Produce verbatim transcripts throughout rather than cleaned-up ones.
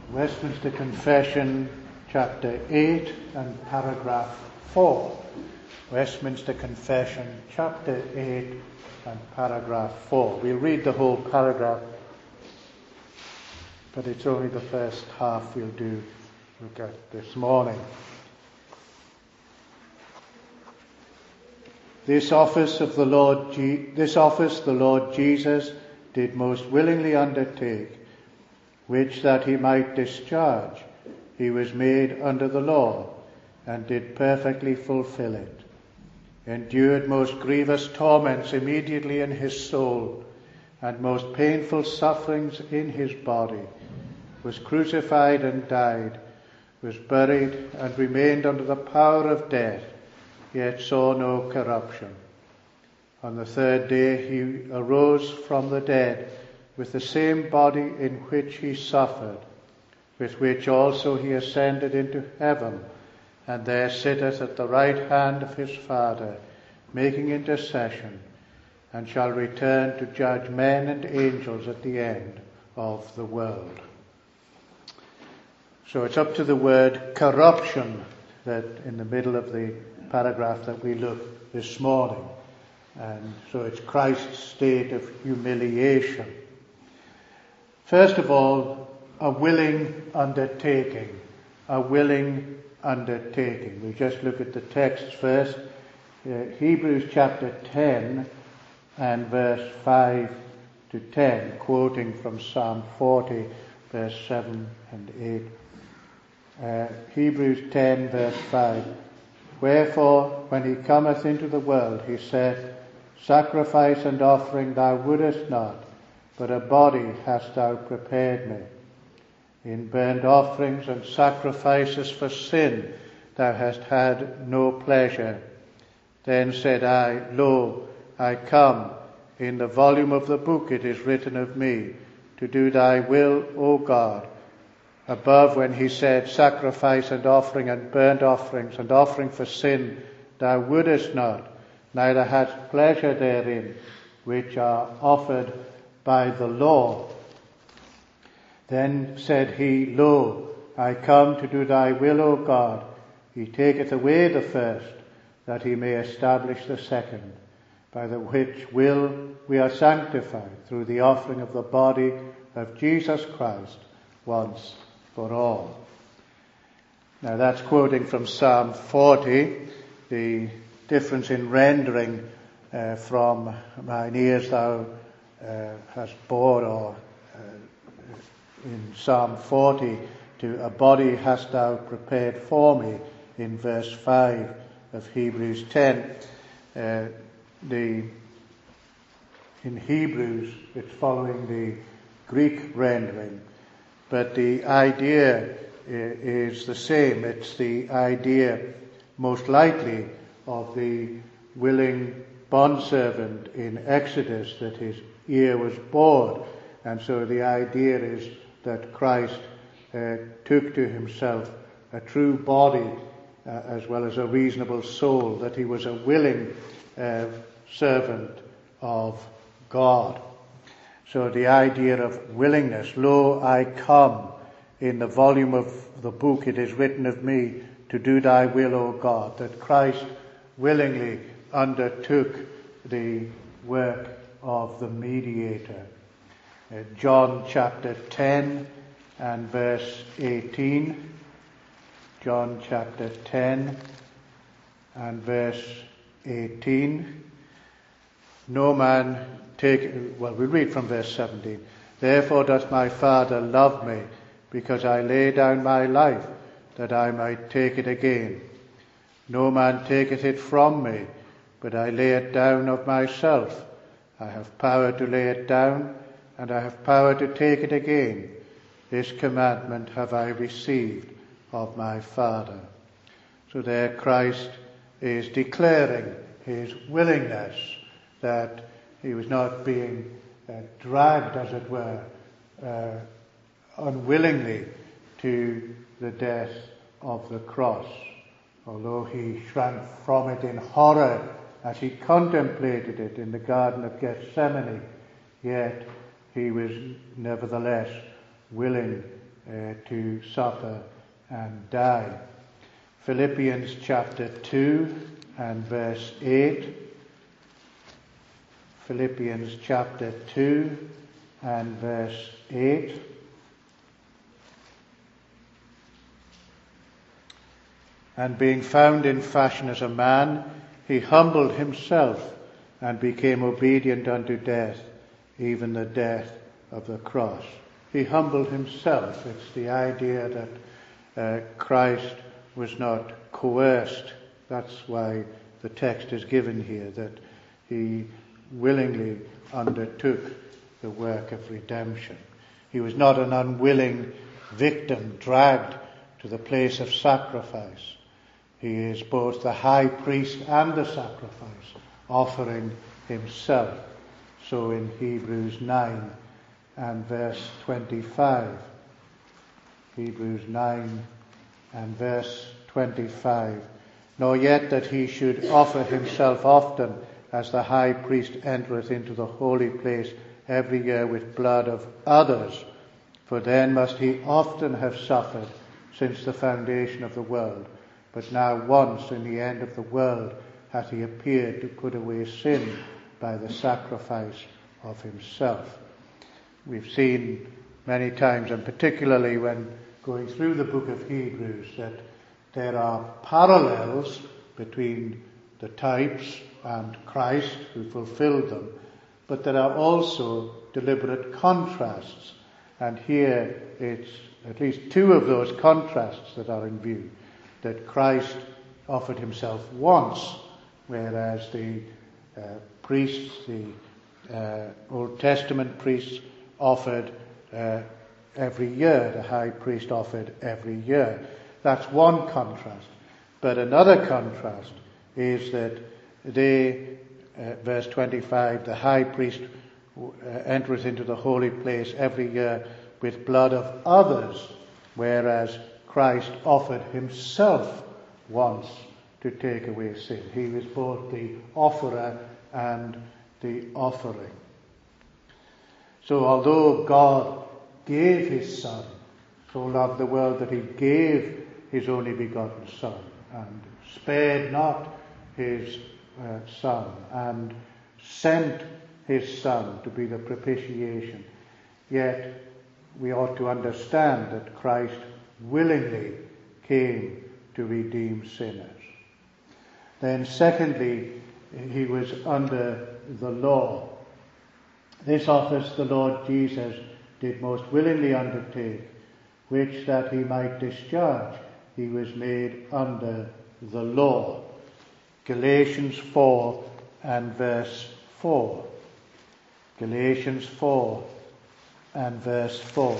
Westminster Confession, chapter eight and paragraph four. Westminster Confession, chapter eight and paragraph four. We'll read the whole paragraph, but it's only the first half we'll do look at this morning. This office of the Lord, Je- this office the Lord Jesus did most willingly undertake, which that he might discharge, he was made under the law, and did perfectly fulfill it, endured most grievous torments immediately in his soul, and most painful sufferings in his body, was crucified and died, was buried and remained under the power of death, yet saw no corruption. On the third day he arose from the dead, with the same body in which he suffered, with which also he ascended into heaven, and there sitteth at the right hand of his Father, making intercession, and shall return to judge men and angels at the end of the world. So it's up to the word corruption that in the middle of the paragraph that we look this morning. And so it's Christ's state of humiliation. First of all, a willing undertaking. A willing undertaking. We just look at the text first. Uh, Hebrews chapter ten and verse five to ten, quoting from Psalm forty, verse seven and eight. Uh, Hebrews ten, verse five. Wherefore, when he cometh into the world, he saith, Sacrifice and offering thou wouldest not, but a body hast thou prepared me. In burnt offerings and sacrifices for sin thou hast had no pleasure. Then said I, Lo, I come. In the volume of the book it is written of me, to do thy will, O God. Above, when he said, Sacrifice and offering and burnt offerings and offering for sin thou wouldest not, neither hadst pleasure therein, which are offered by the law. Then said he, Lo, I come to do thy will, O God. He taketh away the first, that he may establish the second, by the which will we are sanctified through the offering of the body of Jesus Christ once for all. Now that's quoting from Psalm forty, the difference in rendering uh, from mine ears thou uh, hast bored, or uh, in Psalm forty to a body hast thou prepared for me in verse five of Hebrews ten. Uh, the in Hebrews it's following the Greek rendering, but the idea is the same. It's the idea most likely of the willing bondservant in Exodus, that his ear was bored. And so the idea is that Christ uh, took to himself a true body uh, as well as a reasonable soul, that he was a willing uh, servant of God. So the idea of willingness, Lo, I come. In the volume of the book it is written of me, to do thy will, O God, that Christ willingly undertook the work of the mediator. Uh, John chapter ten and verse eighteen. John chapter ten and verse eighteen. No man take, well, we read from verse seventeen. Therefore doth my Father love me, because I lay down my life, that I might take it again. No man taketh it from me, but I lay it down of myself. I have power to lay it down, and I have power to take it again. This commandment have I received of my Father. So there Christ is declaring his willingness, that he was not being uh, dragged, as it were, uh, unwillingly to the death of the cross. Although he shrank from it in horror as he contemplated it in the Garden of Gethsemane, yet he was nevertheless willing uh, to suffer and die. Philippians chapter two and verse eight. Philippians chapter two and verse eight. And being found in fashion as a man, he humbled himself and became obedient unto death, even the death of the cross. He humbled himself. It's the idea that uh, Christ was not coerced. That's why the text is given here, that he willingly undertook the work of redemption. He was not an unwilling victim dragged to the place of sacrifice. He is both the high priest and the sacrifice, offering himself. So in Hebrews nine and verse twenty-five, Hebrews nine and verse twenty-five, nor yet that he should offer himself often, as the high priest entereth into the holy place every year with blood of others, for then must he often have suffered since the foundation of the world. But now once in the end of the world hath he appeared to put away sin by the sacrifice of himself. We've seen many times, and particularly when going through the book of Hebrews, that there are parallels between the types and Christ who fulfilled them, but there are also deliberate contrasts. And here it's at least two of those contrasts that are in view. That Christ offered himself once, whereas the uh, priests, the uh, Old Testament priests, offered uh, every year. The high priest offered every year. That's one contrast. But another contrast is that they, uh, verse twenty-five, the high priest uh, entereth into the holy place every year with blood of others, whereas Christ offered himself once to take away sin. He was both the offerer and the offering. So although God gave his Son, so loved the world that he gave his only begotten Son, and spared not his uh, Son, and sent his Son to be the propitiation, yet we ought to understand that Christ willingly came to redeem sinners. Then secondly, he was under the law. This office the Lord Jesus did most willingly undertake, which that he might discharge, he was made under the law. Galatians four and verse four. Galatians four and verse four.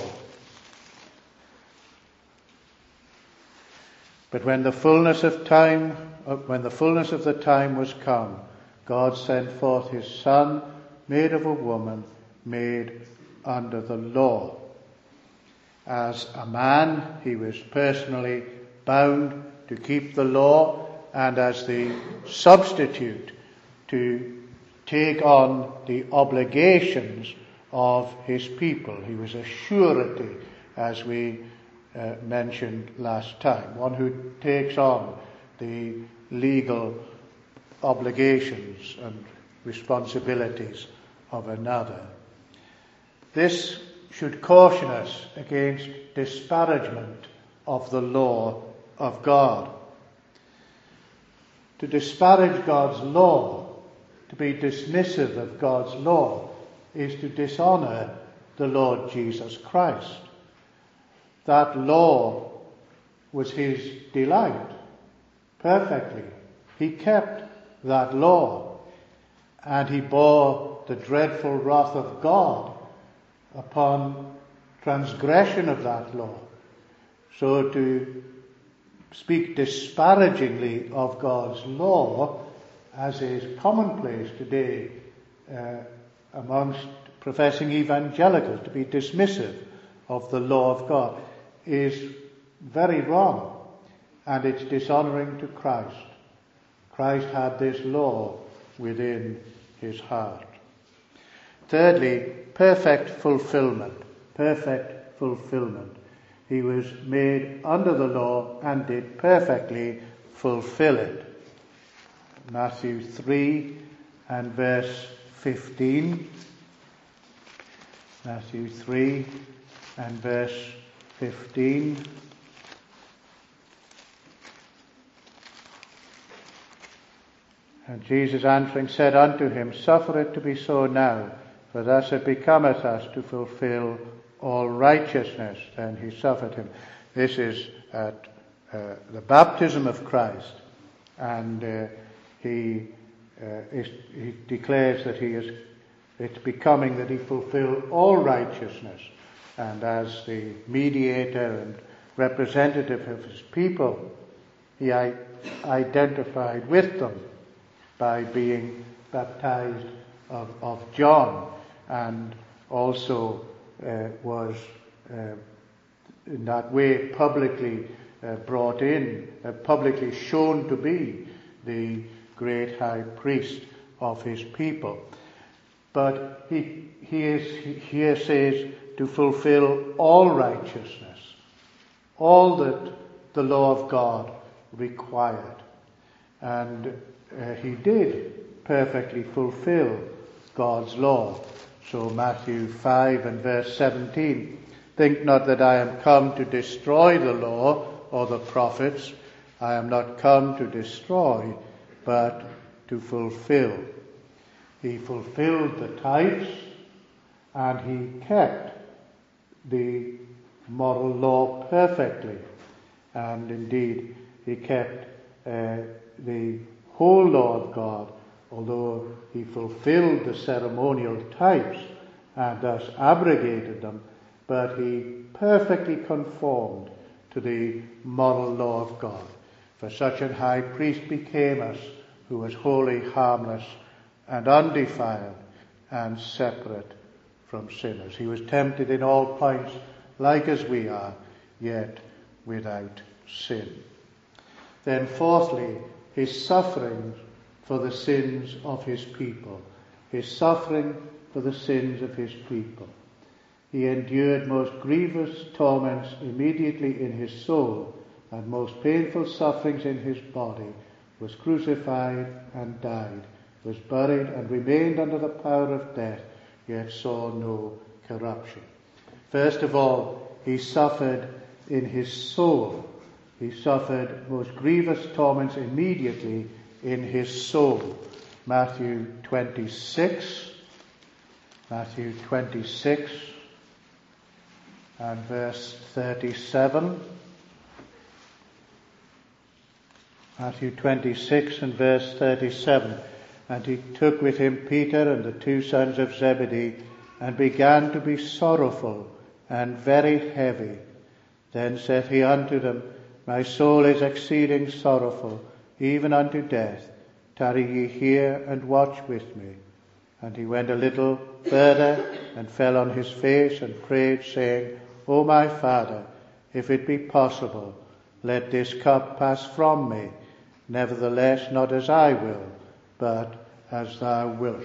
But when the fullness of time, when the fullness of the time was come, God sent forth his Son, made of a woman, made under the law. As a man, he was personally bound to keep the law, and as the substitute to take on the obligations of his people. He was a surety, as we Uh, mentioned last time, one who takes on the legal obligations and responsibilities of another. This should caution us against disparagement of the law of God. To disparage God's law, to be dismissive of God's law, is to dishonor the Lord Jesus Christ. That law was his delight, perfectly. He kept that law, and he bore the dreadful wrath of God upon transgression of that law. So to speak disparagingly of God's law, as is commonplace today uh, amongst professing evangelicals, to be dismissive of the law of God, is very wrong, and it's dishonoring to Christ. Christ had this law within his heart. Thirdly, perfect fulfillment. Perfect fulfillment. He was made under the law and did perfectly fulfill it. Matthew three and verse fifteen. Matthew three and verse fifteen. And Jesus answering said unto him, Suffer it to be so now, for thus it becometh us to fulfill all righteousness. Then he suffered him. This is at uh, the baptism of Christ, and uh, he, uh, is, he declares that he is. It's becoming that he fulfill all righteousness, and as the mediator and representative of his people, he I- identified with them by being baptized of, of John, and also uh, was uh, in that way publicly uh, brought in, uh, publicly shown to be the great high priest of his people. But he, he is, here says to fulfill all righteousness, all that the law of God required. And uh, he did perfectly fulfill God's law. So Matthew five and verse seventeen, think not that I am come to destroy the law or the prophets. I am not come to destroy, but to fulfill. He fulfilled the types, and he kept the moral law perfectly. And indeed, he kept uh, the whole law of God, although he fulfilled the ceremonial types and thus abrogated them, but he perfectly conformed to the moral law of God. For such an high priest became us, who was wholly harmless and undefiled and separate from sinners. He was tempted in all points like as we are, yet without sin. Then fourthly, his sufferings for the sins of his people. His suffering for the sins of his people. He endured most grievous torments immediately in his soul, and most painful sufferings in his body, was crucified and died, was buried and remained under the power of death, yet saw no corruption. First of all, he suffered in his soul. He suffered most grievous torments immediately in his soul. Matthew twenty-six, Matthew twenty-six and verse thirty-seven. Matthew twenty-six and verse thirty-seven. And he took with him Peter and the two sons of Zebedee, and began to be sorrowful and very heavy. Then said he unto them, My soul is exceeding sorrowful, even unto death. Tarry ye here and watch with me. And he went a little further and fell on his face and prayed, saying, O my Father, if it be possible, let this cup pass from me. Nevertheless, not as I will, but as thou wilt.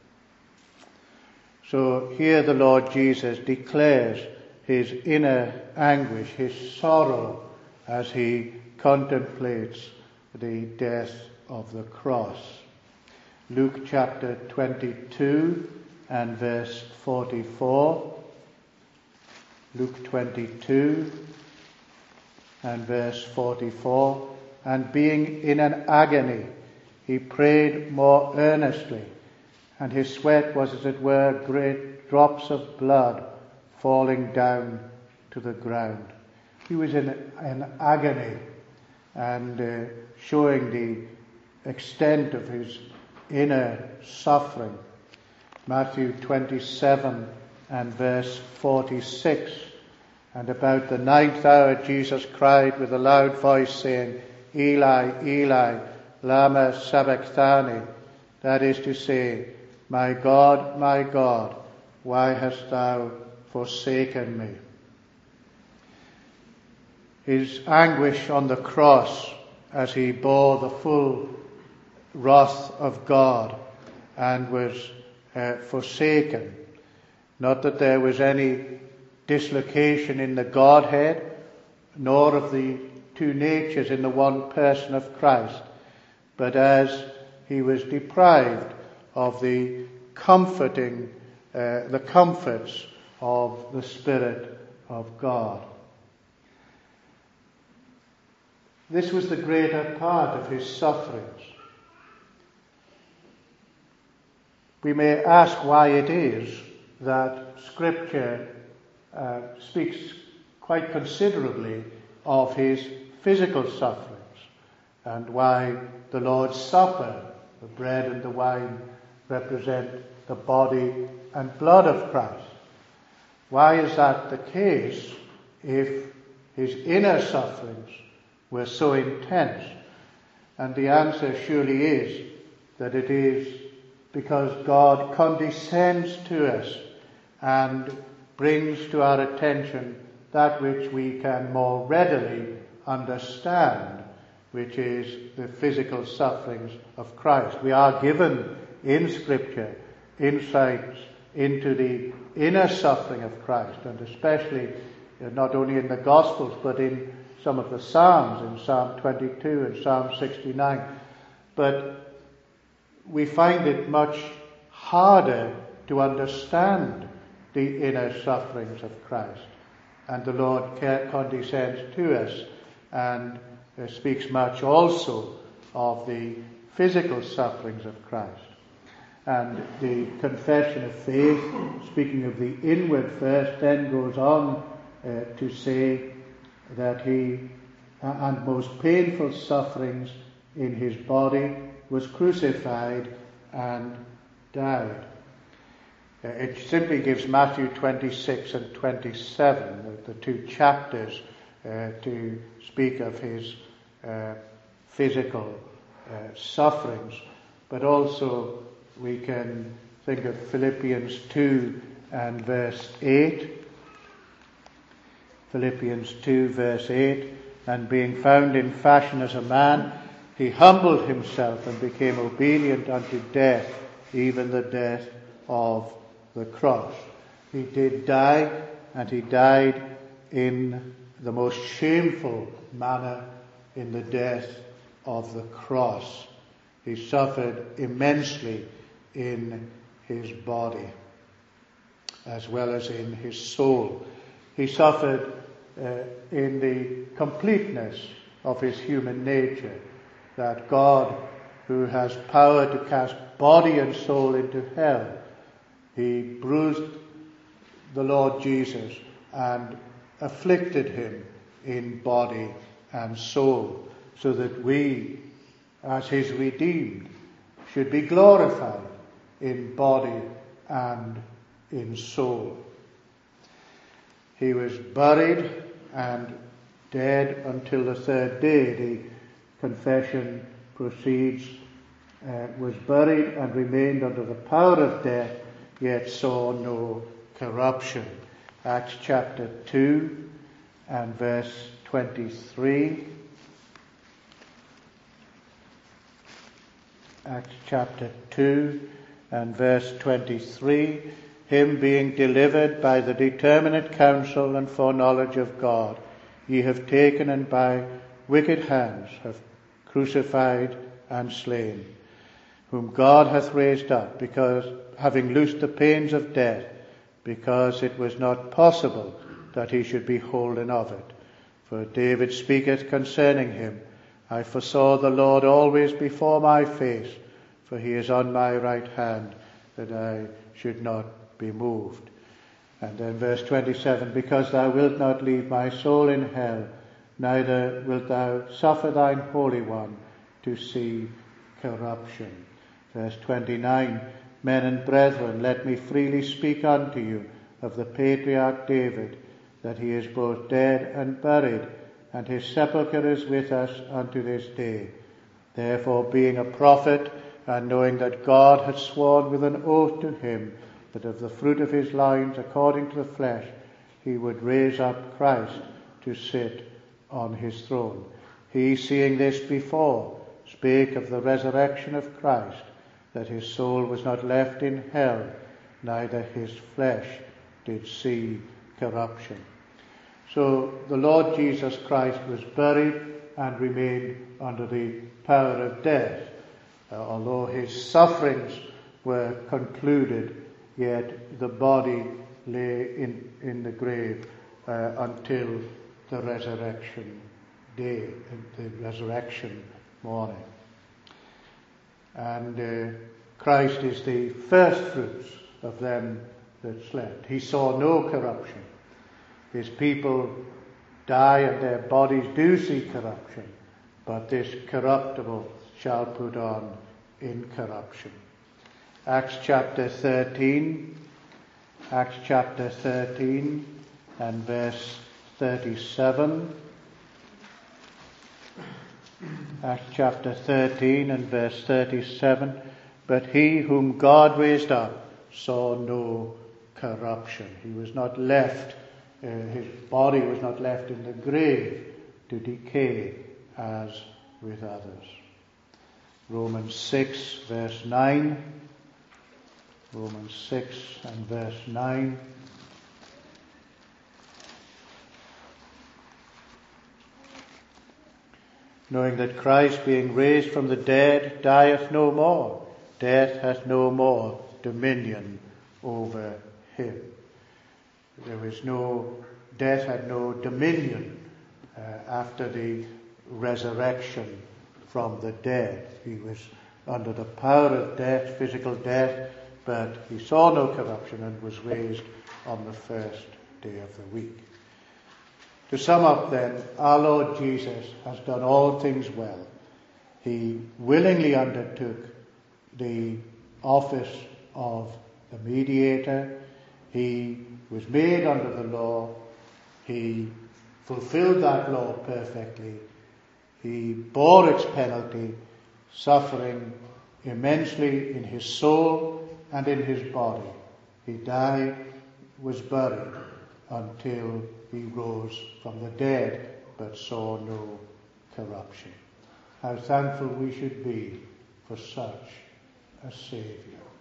So here the Lord Jesus declares his inner anguish, his sorrow, as he contemplates the death of the cross. Luke chapter twenty-two and verse forty-four. Luke twenty-two and verse forty-four. And being in an agony, he prayed more earnestly, and his sweat was as it were great drops of blood falling down to the ground. He was in an agony, and uh, showing the extent of his inner suffering. Matthew twenty-seven and verse forty-six. And about the ninth hour Jesus cried with a loud voice, saying, Eli, Eli, lama sabachthani, that is to say, My God, my God, why hast thou forsaken me? His anguish on the cross as he bore the full wrath of God and was uh, forsaken. Not that there was any dislocation in the Godhead, nor of the two natures in the one person of Christ, but as he was deprived of the comforting, uh, the comforts of the Spirit of God. This was the greater part of his sufferings. We may ask why it is that Scripture uh, speaks quite considerably of his physical sufferings, and why the Lord's Supper, the bread and the wine, represent the body and blood of Christ. Why is that the case if his inner sufferings were so intense? And the answer surely is that it is because God condescends to us and brings to our attention that which we can more readily understand, which is the physical sufferings of Christ. We are given in Scripture insights into the inner suffering of Christ, and especially uh, not only in the Gospels but in some of the Psalms, in Psalm twenty-two and Psalm sixty-nine. But we find it much harder to understand the inner sufferings of Christ. And the Lord condescends to us and uh, speaks much also of the physical sufferings of Christ. And the confession of faith, speaking of the inward first, then goes on uh, to say that he, uh, and most painful sufferings in his body, was crucified and died. Uh, it simply gives Matthew twenty-six and twenty-seven, the, the two chapters, uh, to speak of his uh, physical uh, sufferings. But also we can think of Philippians two and verse eight. Philippians two verse eight, and being found in fashion as a man, he humbled himself and became obedient unto death, even the death of the cross. He did die, and he died in the most shameful manner, in the death of the cross. He suffered immensely in his body as well as in his soul. He suffered uh, in the completeness of his human nature, that God, who has power to cast body and soul into hell, he bruised the Lord Jesus and afflicted him in body and soul, so that we, as his redeemed, should be glorified in body and in soul. He was buried and dead until the third day. The confession proceeds, uh, was buried and remained under the power of death, yet saw no corruption. Acts chapter two and verse twenty-three. Acts chapter two and verse twenty-three. Him being delivered by the determinate counsel and foreknowledge of God, ye have taken and by wicked hands have crucified and slain, whom God hath raised up, because having loosed the pains of death, because it was not possible that he should be holden of it. For David speaketh concerning him, I foresaw the Lord always before my face, for he is on my right hand, that I should not be moved. And then verse twenty-seven, because thou wilt not leave my soul in hell, neither wilt thou suffer thine Holy One to see corruption. Verse twenty-nine, men and brethren, let me freely speak unto you of the patriarch David, that he is both dead and buried, and his sepulchre is with us unto this day. Therefore, being a prophet, and knowing that God had sworn with an oath to him, that of the fruit of his loins, according to the flesh, he would raise up Christ to sit on his throne. He, seeing this before, spake of the resurrection of Christ, that his soul was not left in hell, neither his flesh did see corruption. So the Lord Jesus Christ was buried and remained under the power of death. Uh, although his sufferings were concluded, yet the body lay in, in the grave uh, until the resurrection day, the resurrection morning. And uh, Christ is the first fruits of them that slept. He saw no corruption. His people die and their bodies do see corruption, but this corruptible shall put on incorruption. Acts chapter thirteen, Acts chapter thirteen and verse thirty-seven. Acts chapter thirteen and verse thirty-seven. But he whom God raised up saw no corruption. He was not left, uh, his body was not left in the grave to decay as with others. Romans six verse nine. Romans six and verse nine. Knowing that Christ, being raised from the dead, dieth no more, death hath no more dominion over him. There was no, death had no dominion uh, after the resurrection from the dead. He was under the power of death, physical death, but he saw no corruption and was raised on the first day of the week. To sum up then, our Lord Jesus has done all things well. He willingly undertook the office of the mediator. He was made under the law. He fulfilled that law perfectly. He bore its penalty, suffering immensely in his soul and in his body. He died, was buried, until he rose from the dead, but saw no corruption. How thankful we should be for such a Saviour.